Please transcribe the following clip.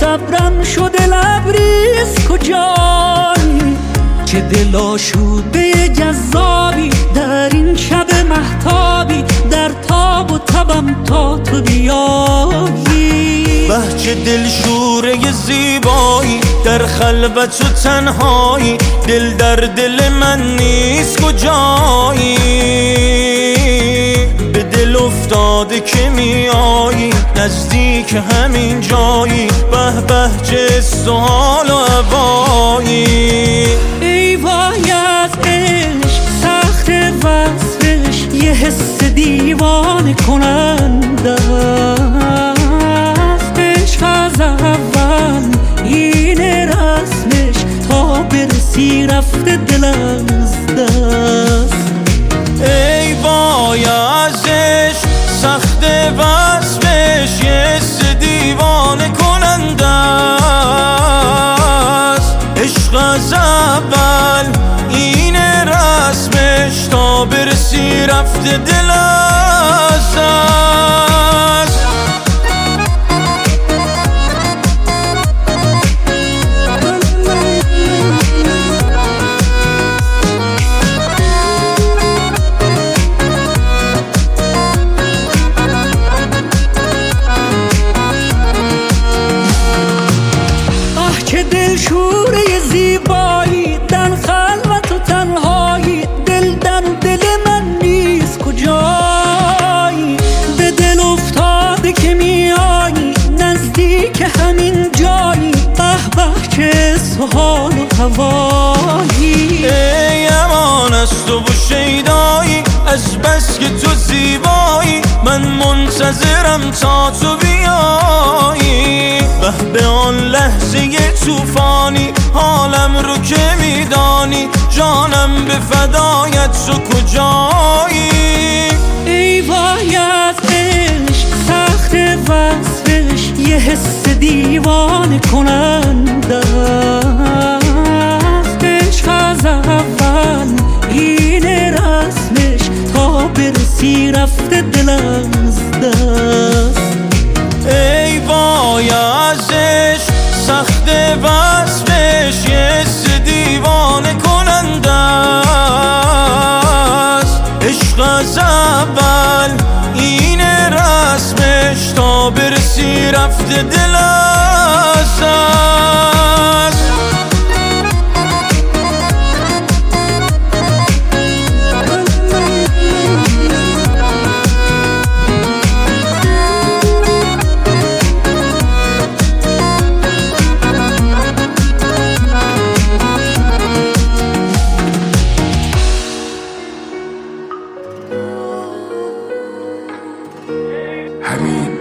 صبرم شده لبریز کجایی، چه دل آشوده جذابی در این شب مهتابی، در تاب و تبم تا تو بیایی. بهچه دلشوره زیبایی در خلوت و تنهایی، دل در دل من نیست کجایی، به دل افتاده که میایی نزدیک همین جایی، به به چه حال و هوایی. ای وای از عشق سخت وصفش، یه حس دیوانه کننده است. عشق از اول اینه رسمش، تا برسی رفته دل از دست. ای وای از عشق سخت وصفش، یه حس دیوانه کننده است. عشق از اول اینه رسمش، تا برسی رفته دل از دست. چه دلشوره زیبایی در خلوت و تنهایی، دل در دل من نیست کجایی، به دل افتاده که میایی نزدیک همین جایی، به به چه حال و هوایی. ای امان از تو و شیدایی، از بس که تو زیبایی من منتظرم تا تو بیایی. به آن لحظه طوفانی حالم رو که میدانی، جانم به فدایت تو کجایی. ای وای از عشق سخت وصفش، یه حس دیوانه کننده است. عشق از اول اینه رسمش، تا برسی رفته دل از دست. ای وای از عشق سخت وصفش، یه حس دیوانه کننده است. عشق از اول اینه رسمش، تا برسی رفته دل از دست. همین